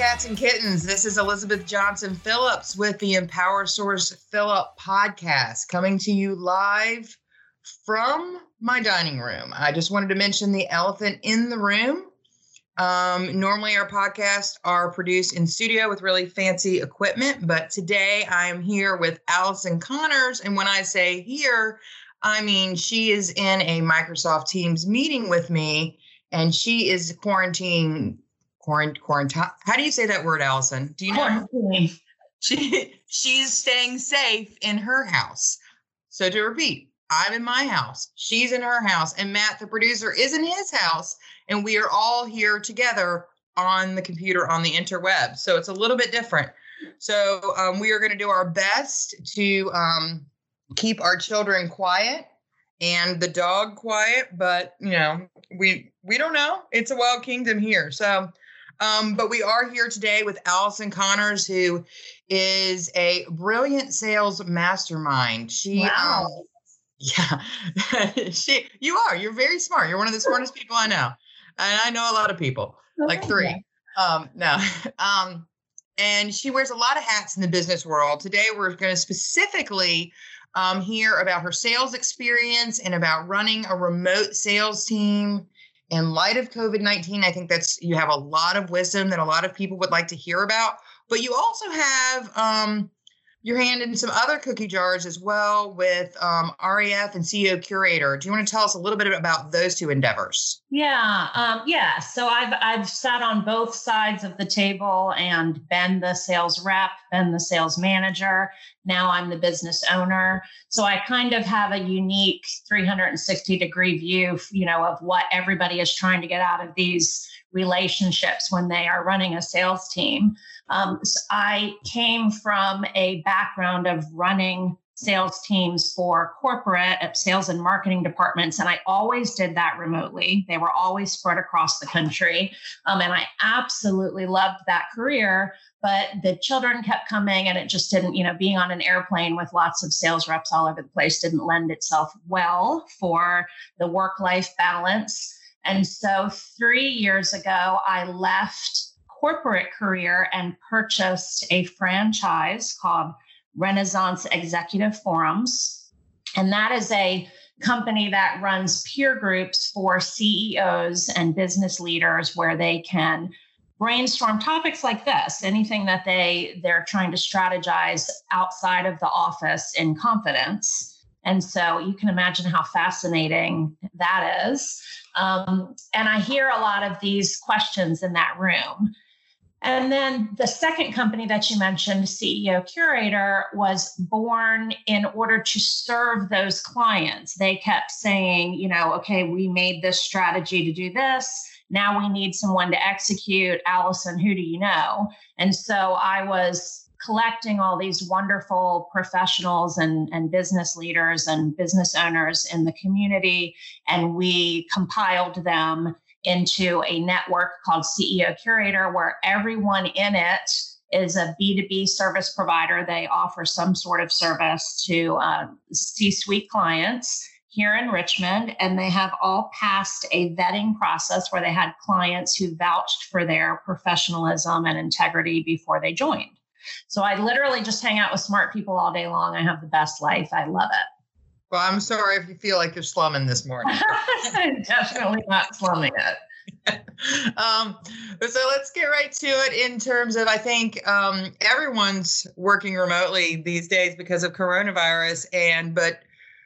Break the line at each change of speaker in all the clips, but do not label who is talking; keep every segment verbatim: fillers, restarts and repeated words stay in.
cats and kittens. This is Elizabeth Johnson Phillips with the Empower Source Phillip podcast, coming to you live from my dining room. I just wanted to mention the elephant in the room. Um, normally our podcasts are produced in studio with really fancy equipment, but today I am here with Allison Connors. And when I say here, I mean she is in a Microsoft Teams meeting with me, and she is quarantining. Quarant- quarantine. How do you say that word, Allison? Do you know?
Quarantine.
She she's staying safe in her house. So to repeat, I'm in my house, she's in her house, and Matt, the producer, is in his house, and we are all here together on the computer on the interweb. So it's a little bit different. So um, we are going to do our best to um, keep our children quiet and the dog quiet, but you know, we we don't know. It's a wild kingdom here. So. Um, but we are here today with Allison Connors, who is a brilliant sales mastermind. She,
wow.
um, yeah, she, you are, you're very smart. You're one of the smartest people I know. And I know a lot of people, oh, like three. Yeah. Um, no, um, and she wears a lot of hats in the business world. Today, we're going to specifically um, hear about her sales experience and about running a remote sales team. In light of COVID nineteen, I think that's, you have a lot of wisdom that a lot of people would like to hear about, but you also have um, your hand in some other cookie jars as well with um, R E F and C E O Curator. Do you want to tell us a little bit about those two endeavors?
Yeah. Um, yeah. So I've, I've sat on both sides of the table and been the sales rep, been the sales manager. Now I'm the business owner. So I kind of have a unique three hundred sixty degree view, you know, of what everybody is trying to get out of these relationships when they are running a sales team. Um, so I came from a background of running sales teams for corporate sales and marketing departments. And I always did that remotely. They were always spread across the country. Um, and I absolutely loved that career, but the children kept coming and it just didn't, you know, being on an airplane with lots of sales reps all over the place didn't lend itself well for the work-life balance. And so three years ago, I left corporate career and purchased a franchise called Renaissance Executive Forums. And that is a company that runs peer groups for C E Os and business leaders where they can brainstorm topics like this, anything that they, they're trying to strategize outside of the office in confidence. And so you can imagine how fascinating that is. Um, and I hear a lot of these questions in that room. And then the second company that you mentioned, C E O Curator, was born in order to serve those clients. They kept saying, you know, okay, we made this strategy to do this. Now we need someone to execute. Allison, who do you know? And so I was collecting all these wonderful professionals and, and business leaders and business owners in the community, and we compiled them into a network called C E O Curator, where everyone in it is a B two B service provider. They offer some sort of service to uh, C-suite clients here in Richmond, and they have all passed a vetting process where they had clients who vouched for their professionalism and integrity before they joined. So I literally just hang out with smart people all day long. I have the best life. I love it.
Well, I'm sorry if you feel like you're slumming this morning.
I'm definitely not slumming it.
um, so let's get right to it in terms of, I think um, everyone's working remotely these days because of coronavirus. And but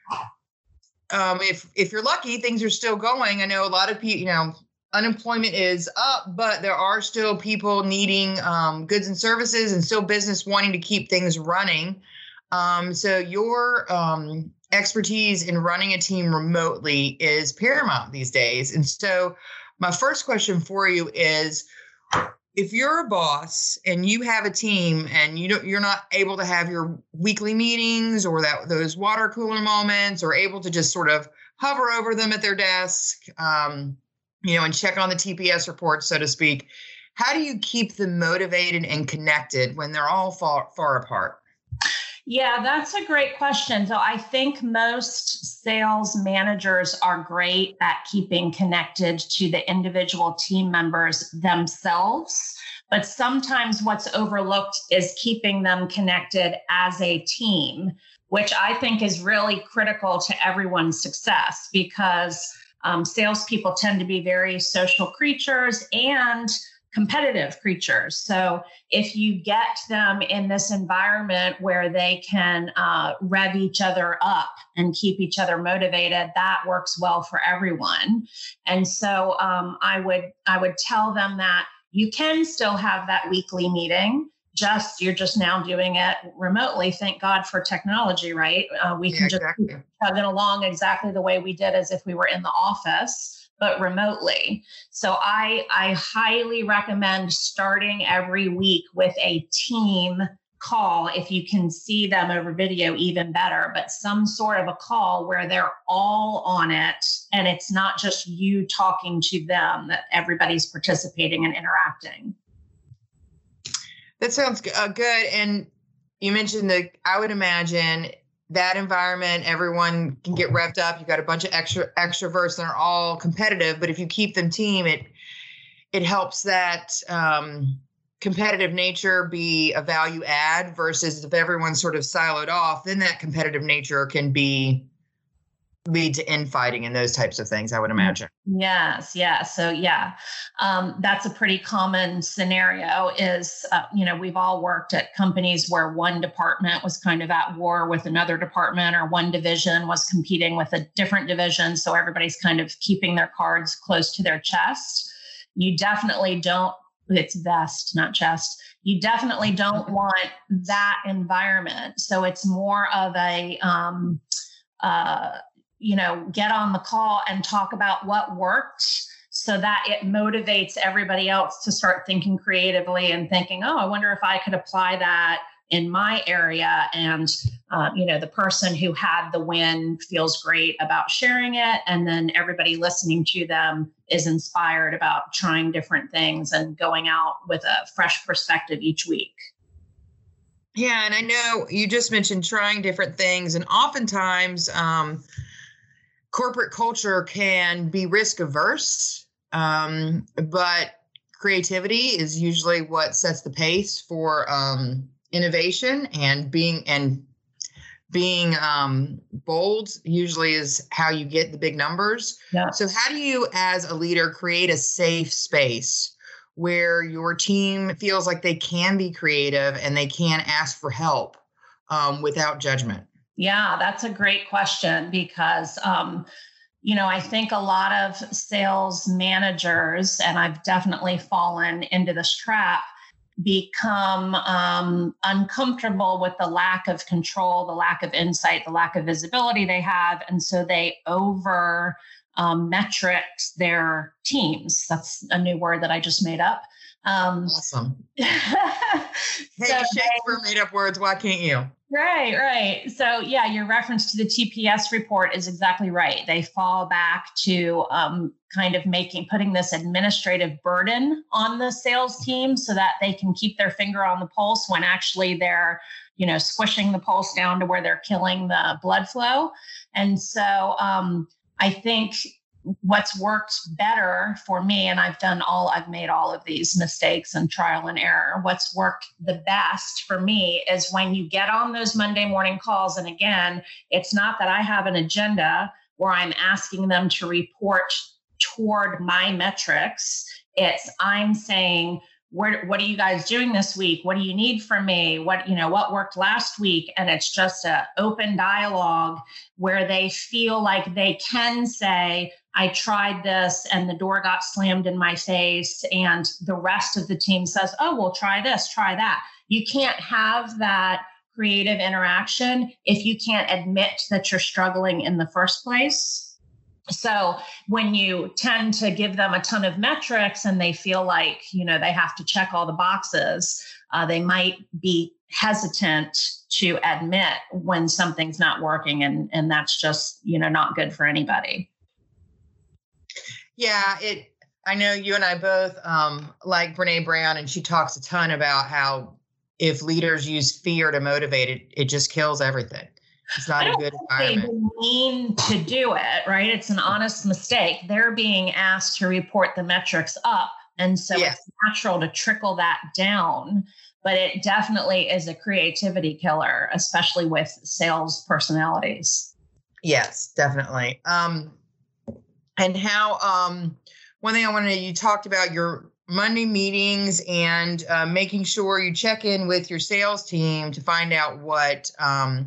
um, if if you're lucky, things are still going. I know a lot of people, you know, unemployment is up, but there are still people needing um, goods and services and still business wanting to keep things running. Um, so your um, expertise in running a team remotely is paramount these days. And so my first question for you is, if you're a boss and you have a team and you don't, you're not able to have your weekly meetings or that those water cooler moments, or able to just sort of hover over them at their desk, um, you know, and check on the T P S reports, so to speak, how do you keep them motivated and connected when they're all far, far apart?
Yeah, that's a great question. So I think most sales managers are great at keeping connected to the individual team members themselves, But sometimes what's overlooked is keeping them connected as a team, which I think is really critical to everyone's success, because um, salespeople tend to be very social creatures and competitive creatures. So if you get them in this environment where they can uh, rev each other up and keep each other motivated, that works well for everyone. And so um, I would I would tell them that you can still have that weekly meeting. Just you're just now doing it remotely. Thank God for technology, right? Uh, we
Yeah,
can just
exactly.
plug it along exactly the way we did as if we were in the office, but remotely. So I, I highly recommend starting every week with a team call. If you can see them over video, even better, but some sort of a call where they're all on it and it's not just you talking to them, that everybody's participating and interacting.
That sounds uh, good. And you mentioned that I would imagine that environment, everyone can get revved up. You've got a bunch of extra extroverts and they're all competitive, but if you keep them team, it it helps that um, competitive nature be a value add, versus if everyone's sort of siloed off, then that competitive nature can be lead to infighting and those types of things, I would imagine.
Yes, yes. So yeah, um, that's a pretty common scenario is, uh, you know, we've all worked at companies where one department was kind of at war with another department, or one division was competing with a different division. So everybody's kind of keeping their cards close to their chest. You definitely don't, it's vest, not chest. You definitely don't want that environment. So it's more of a, um, uh, you know, get on the call and talk about what worked, so that it motivates everybody else to start thinking creatively and thinking, oh, I wonder if I could apply that in my area. And, uh, you know, the person who had the win feels great about sharing it. And then everybody listening to them is inspired about trying different things and going out with a fresh perspective each week.
Yeah. And I know you just mentioned trying different things, and oftentimes, um, corporate culture can be risk averse, um, but creativity is usually what sets the pace for um, innovation, and being and being um, bold usually is how you get the big numbers.
Yeah.
So how do you, as a leader, create a safe space where your team feels like they can be creative and they can ask for help um, without judgment?
Yeah, that's a great question, because, um, you know, I think a lot of sales managers, and I've definitely fallen into this trap, become um, uncomfortable with the lack of control, the lack of insight, the lack of visibility they have. And so they over um, metrics their teams. That's a new word that I just made up. Um,
awesome.
Hey,
so Shakespeare made up words. Why can't you?
Right, right. So yeah, your reference to the T P S report is exactly right. They fall back to um, kind of making, putting this administrative burden on the sales team so that they can keep their finger on the pulse when actually they're, you know, squishing the pulse down to where they're killing the blood flow. And so um, I think what's worked better for me, and I've done all, I've made all of these mistakes and trial and error. What's worked the best for me is when you get on those Monday morning calls. And again, it's not that I have an agenda where I'm asking them to report toward my metrics. It's I'm saying, Where, what are you guys doing this week? What do you need from me? What, you know, what worked last week? And it's just an open dialogue where they feel like they can say, I tried this and the door got slammed in my face. And the rest of the team says, oh, well, try this, try that. You can't have that creative interaction if you can't admit that you're struggling in the first place. So when you tend to give them a ton of metrics and they feel like, you know, they have to check all the boxes, uh, they might be hesitant to admit when something's not working. And, and that's just, you know, not good for anybody.
Yeah, it. I know you and I both um, like Brene Brown, and she talks a ton about how if leaders use fear to motivate it, it just kills everything. It's not a good environment.
They mean to do it, right? It's an honest mistake. They're being asked to report the metrics up And so
yeah.
it's natural to trickle that down, but it definitely is a creativity killer, especially with sales personalities.
Yes, definitely. Um, and how, um, one thing I wanted to, you talked about your Monday meetings and uh, making sure you check in with your sales team to find out what um,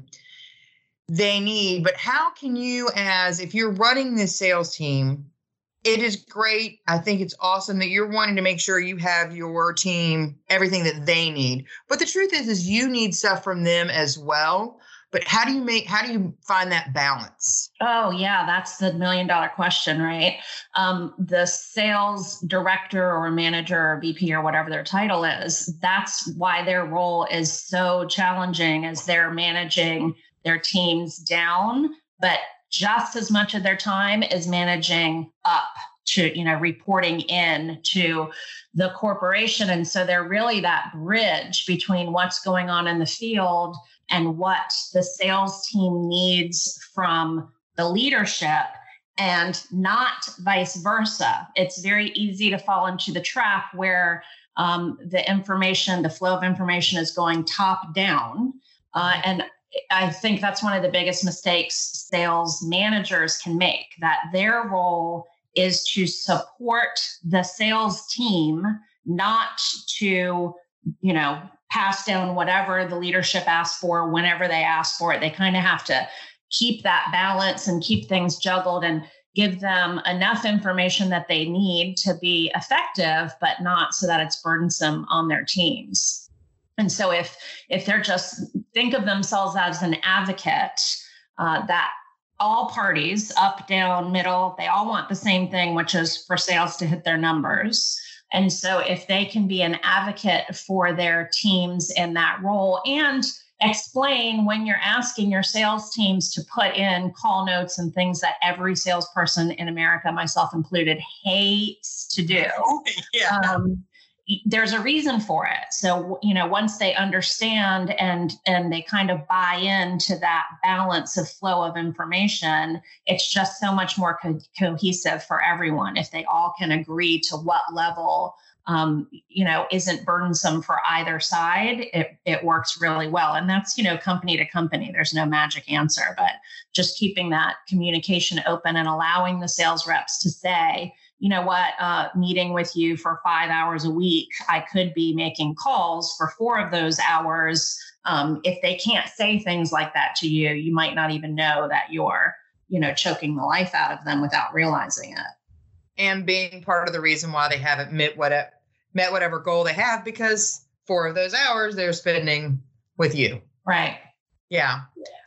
they need. But how can you, as if you're running this sales team, it is great. I think it's awesome that you're wanting to make sure you have your team everything that they need. But the truth is, is you need stuff from them as well. But how do you make, how do you find that balance?
Oh, yeah, that's the million dollar question, right? Um, the sales director or manager or V P or whatever their title is, that's why their role is so challenging as they're managing their teams down, but just as much of their time is managing up to, you know, reporting in to the corporation. And so they're really that bridge between what's going on in the field and what the sales team needs from the leadership, and not vice versa. It's very easy to fall into the trap where um, the information, the flow of information is going top down. Uh, and I think that's one of the biggest mistakes sales managers can make, that their role is to support the sales team, not to, you know, pass down whatever the leadership asks for whenever they ask for it. They kind of have to keep that balance and keep things juggled and give them enough information that they need to be effective, but not so that it's burdensome on their teams. And so if if they're just think of themselves as an advocate, uh, that all parties, up, down, middle, they all want the same thing, which is for sales to hit their numbers. And so if they can be an advocate for their teams in that role and explain when you're asking your sales teams to put in call notes and things that every salesperson in America, myself included, hates to do.
Yeah.
Um, there's a reason for it. So, you know, once they understand and and they kind of buy into that balance of flow of information, it's just so much more co- cohesive for everyone if they all can agree to what level, um, you know, isn't burdensome for either side. It it works really well. And that's, you know, company to company. There's no magic answer, but just keeping that communication open and allowing the sales reps to say, you know what, uh, meeting with you for five hours a week, I could be making calls for four of those hours. Um, if they can't say things like that to you, you might not even know that you're, you know, choking the life out of them without realizing it.
And being part of the reason why they haven't met whatever, met whatever goal they have, because four of those hours they're spending with you.
Right.
Yeah.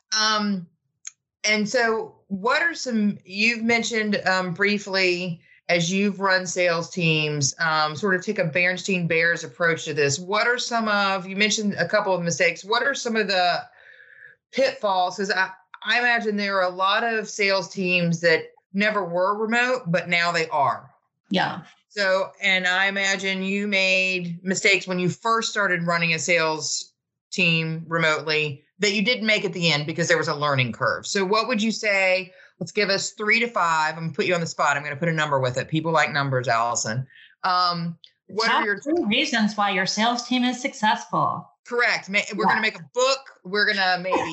Um, and so what are some, you've mentioned um, briefly, as you've run sales teams, um, sort of take a Berenstein Bears approach to this. What are some of, you mentioned a couple of mistakes. What are some of the pitfalls? Because I, I imagine there are a lot of sales teams that never were remote, but now they are.
Yeah.
So, and I imagine you made mistakes when you first started running a sales team remotely that you didn't make at the end because there was a learning curve. So what would you say? Let's give us three to five. I'm going to put you on the spot. I'm going to put a number with it. People like numbers, Allison. Um, what
Top
are your
two reasons why your sales team is successful?
Correct. We're yeah. going to make a book. We're going to maybe,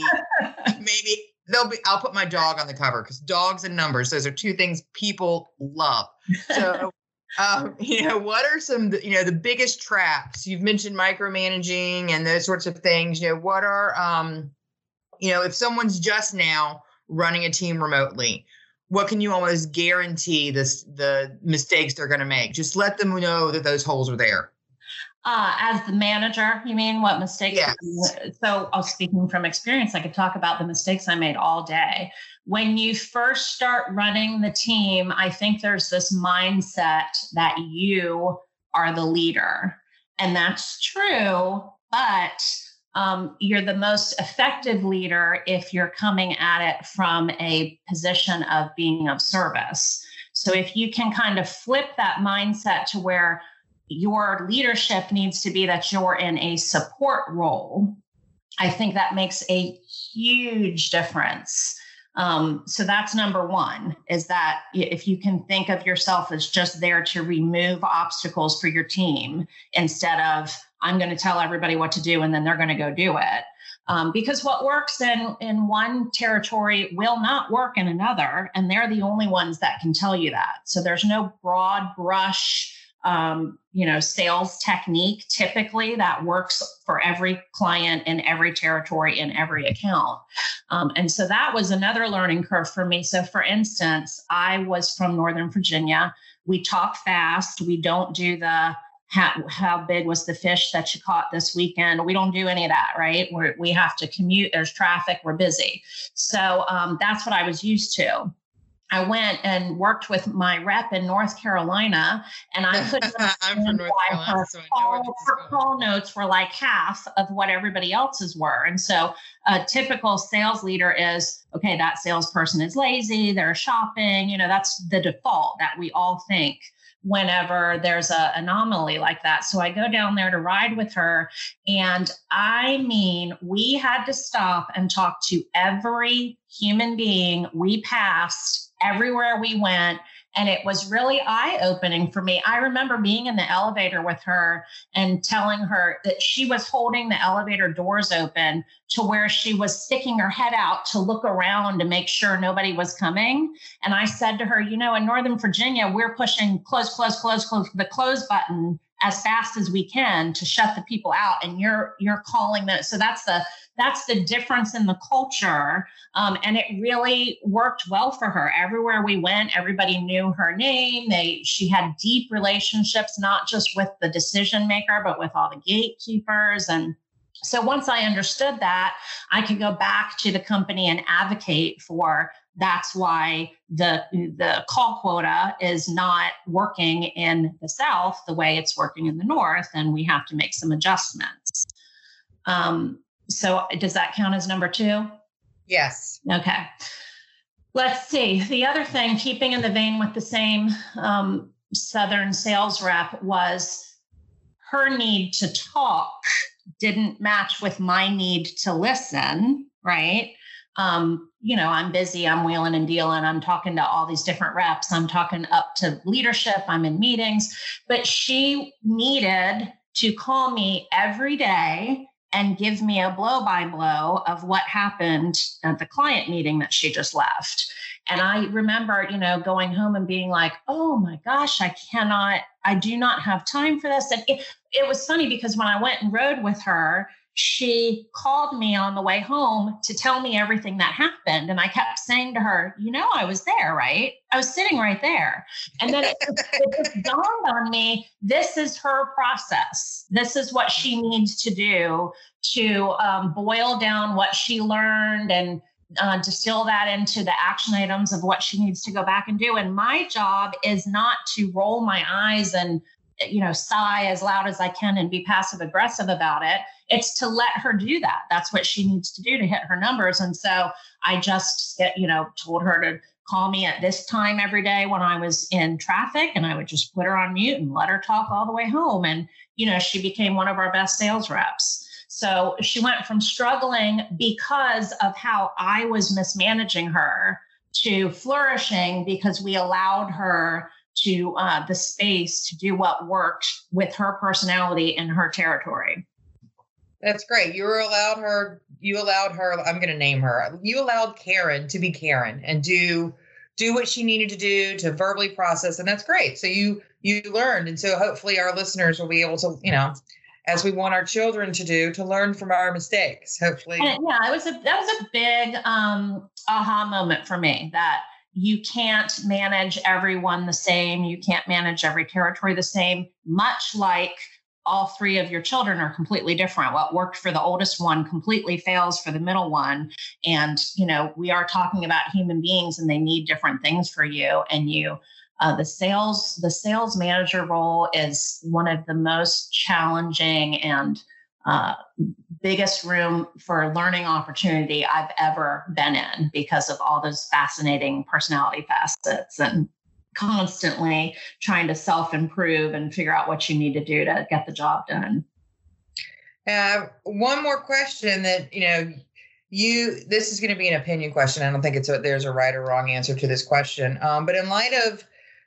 maybe they'll be, I'll put my dog on the cover because dogs and numbers, those are two things people love. So, um, you know, what are some, you know, the biggest traps? You've mentioned micromanaging and those sorts of things. You know, what are, um, you know, if someone's just now running a team remotely, what can you almost guarantee this, the mistakes they're going to make? Just let them know that those holes are there.
Uh, as the manager, you mean what mistakes?
Yes.
So uh, speaking from experience, I could talk about the mistakes I made all day. When you first start running the team, I think there's this mindset that you are the leader. And that's true, but Um, you're the most effective leader if you're coming at it from a position of being of service. So if you can kind of flip that mindset to where your leadership needs to be that you're in a support role, I think that makes a huge difference. Um, so that's number one, is that if you can think of yourself as just there to remove obstacles for your team instead of I'm going to tell everybody what to do and then they're going to go do it. Um, because what works in, in one territory will not work in another, and they're the only ones that can tell you that. So there's no broad brush Um, you know, sales technique typically that works for every client in every territory in every account. Um, and so that was another learning curve for me. So for instance, I was from Northern Virginia. We talk fast. We don't do the how, how big was the fish that you caught this weekend? We don't do any of that, right? We're, we have to commute. There's traffic. We're busy. So um, that's what I was used to. I went and worked with my rep in North Carolina, and I couldn't
I'm from North Carolina,
her,
so I know
call,
where this is
her
going.
call notes were like half of what everybody else's were. And so a typical sales leader is, okay, that salesperson is lazy, they're shopping, you know, that's the default that we all think whenever there's an anomaly like that. So I go down there to ride with her. And I mean, we had to stop and talk to every human being we passed everywhere we went. And it was really eye-opening for me. I remember being in the elevator with her and telling her that she was holding the elevator doors open to where she was sticking her head out to look around to make sure nobody was coming. And I said to her, you know, in Northern Virginia, we're pushing close, close, close, close, the close button as fast as we can to shut the people out. And you're, you're calling that. So that's the, that's the difference in the culture. Um, and it really worked well for her. Everywhere we went, everybody knew her name. They, she had deep relationships, not just with the decision maker, but with all the gatekeepers. And so once I understood that, I could go back to the company and advocate for that's why the, the call quota is not working in the South the way it's working in the North, and we have to make some adjustments. Um, so does that count as number two?
Yes.
Okay. Let's see. The other thing, keeping in the vein with the same um, Southern sales rep, was her need to talk didn't match with my need to listen, right? Um, you know, I'm busy, I'm wheeling and dealing, I'm talking to all these different reps, I'm talking up to leadership, I'm in meetings, but she needed to call me every day and give me a blow by blow of what happened at the client meeting that she just left. And I remember, you know, going home and being like, oh my gosh, I cannot, I do not have time for this. And it, it was funny because when I went and rode with her, she called me on the way home to tell me everything that happened. And I kept saying to her, you know, I was there, right? I was sitting right there. And then it, it just dawned on me, this is her process. This is what she needs to do to um, boil down what she learned and uh, distill that into the action items of what she needs to go back and do. And my job is not to roll my eyes and, you know, sigh as loud as I can and be passive aggressive about it. It's to let her do that. That's what she needs to do to hit her numbers. And so I just, you know, told her to call me at this time every day when I was in traffic, and I would just put her on mute and let her talk all the way home. And, you know, she became one of our best sales reps. So she went from struggling because of how I was mismanaging her to flourishing because we allowed her to uh, the space to do what worked with her personality and her territory.
That's great. You were allowed her, you allowed her, I'm going to name her, you allowed Karen to be Karen and do, do what she needed to do to verbally process. And that's great. So you, you learned. And so hopefully our listeners will be able to, you know, as we want our children to do, to learn from our mistakes, hopefully.
And yeah, it was a, that was a big um, aha moment for me, that you can't manage everyone the same. You can't manage every territory the same, much like all three of your children are completely different. What worked for the oldest one completely fails for the middle one. And, you know, we are talking about human beings and they need different things for you. And you, uh, the sales, the sales manager role is one of the most challenging and uh, biggest room for learning opportunity I've ever been in because of all those fascinating personality facets and constantly trying to self-improve and figure out what you need to do to get the job done.
Uh, one more question that, you know, you, this is going to be an opinion question. I don't think it's a, there's a right or wrong answer to this question. Um, but in light of,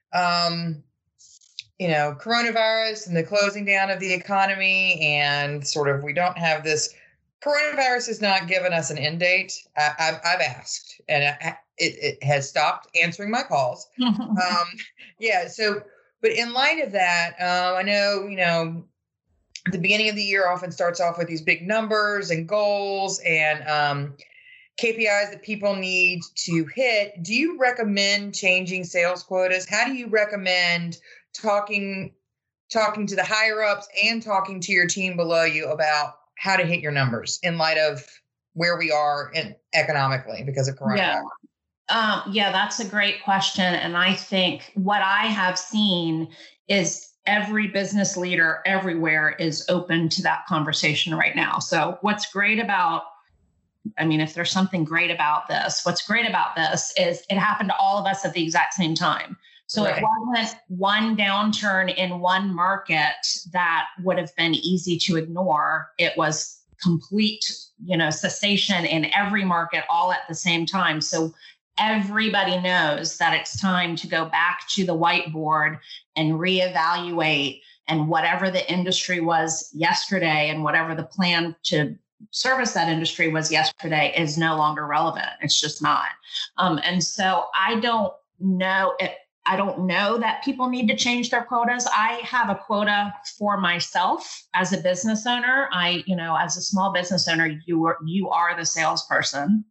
um, you know, coronavirus and the closing down of the economy and sort of, we don't have this, coronavirus has not given us an end date. I, I've, I've asked, and I, it, it has stopped answering my calls. um, yeah. So, but in light of that, um, I know, you know, the beginning of the year often starts off with these big numbers and goals and um, K P Is that people need to hit. Do you recommend changing sales quotas? How do you recommend talking talking to the higher ups and talking to your team below you about how to hit your numbers in light of where we are in economically because of coronavirus?
Yeah. Um, yeah, that's a great question. And I think what I have seen is every business leader everywhere is open to that conversation right now. So what's great about, I mean, if there's something great about this, what's great about this is it happened to all of us at the exact same time. So right. It wasn't one downturn in one market that would have been easy to ignore. It was complete, you know, cessation in every market all at the same time. So everybody knows that it's time to go back to the whiteboard and reevaluate, and whatever the industry was yesterday and whatever the plan to service that industry was yesterday is no longer relevant. It's just not. Um, and so I don't know it. I don't know that people need to change their quotas. I have a quota for myself as a business owner. I, you know, as a small business owner, you are, you are the salesperson.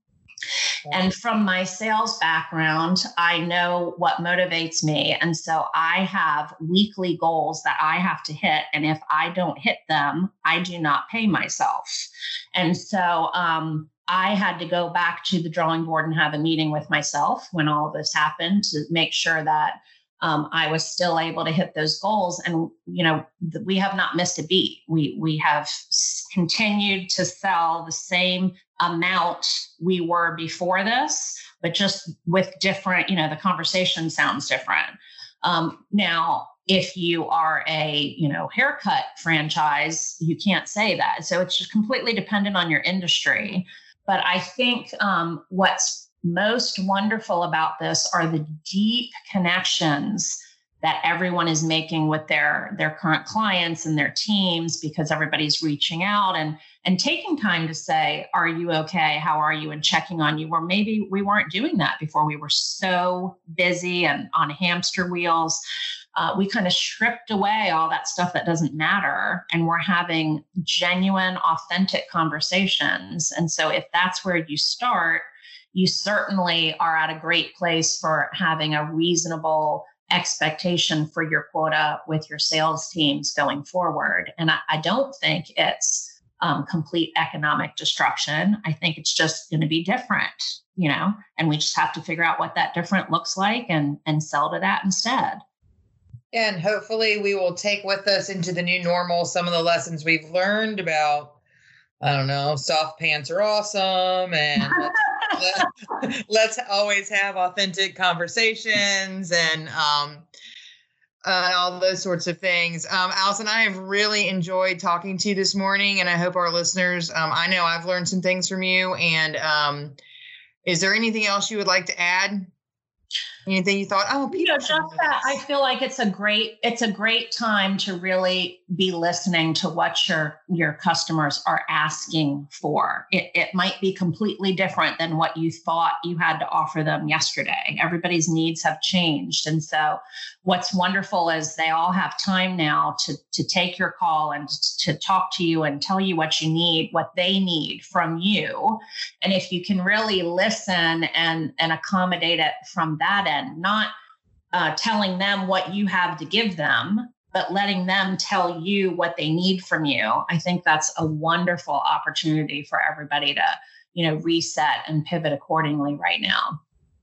And from my sales background, I know what motivates me. And so I have weekly goals that I have to hit. And if I don't hit them, I do not pay myself. And so um, I had to go back to the drawing board and have a meeting with myself when all of this happened to make sure that um, I was still able to hit those goals. And, you know, th- we have not missed a beat. We, we have s- continued to sell the same amount we were before this, but just with different, you know, the conversation sounds different. Um, now, if you are a, you know, haircut franchise, you can't say that. So it's just completely dependent on your industry. But I think um, what's most wonderful about this are the deep connections that everyone is making with their, their current clients and their teams, because everybody's reaching out and, and taking time to say, are you okay? How are you? And checking on you, where maybe we weren't doing that before. We were so busy and on hamster wheels. Uh, we kind of stripped away all that stuff that doesn't matter. And we're having genuine, authentic conversations. And so if that's where you start, you certainly are at a great place for having a reasonable expectation for your quota with your sales teams going forward. And I, I don't think it's um, complete economic destruction. I think it's just going to be different, you know, and we just have to figure out what that different looks like and, and sell to that instead.
And hopefully we will take with us into the new normal some of the lessons we've learned about, I don't know, soft pants are awesome, and let's, let's always have authentic conversations and um, uh, all those sorts of things. Um, Allison, I have really enjoyed talking to you this morning, and I hope our listeners, um, I know I've learned some things from you. And um, is there anything else you would like to add? Anything you thought, oh, people,
you know, just that I feel like it's a great, it's a great time to really be listening to what your, your customers are asking for. It, it might be completely different than what you thought you had to offer them yesterday. Everybody's needs have changed. And so what's wonderful is they all have time now to, to take your call and to talk to you and tell you what you need, what they need from you. And if you can really listen and, and accommodate it from that end, not uh, telling them what you have to give them, but letting them tell you what they need from you. I think that's a wonderful opportunity for everybody to, you know, reset and pivot accordingly right now.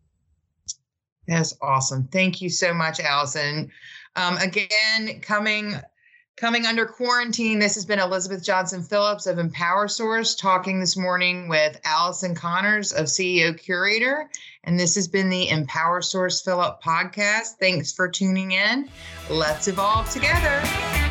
That's awesome. Thank you so much, Allison. Um, again, coming Coming under quarantine, this has been Elizabeth Johnson Phillips of Empower Source talking this morning with Allison Connors of C E O Curator. And this has been the Empower Source Phillip podcast. Thanks for tuning in. Let's evolve together.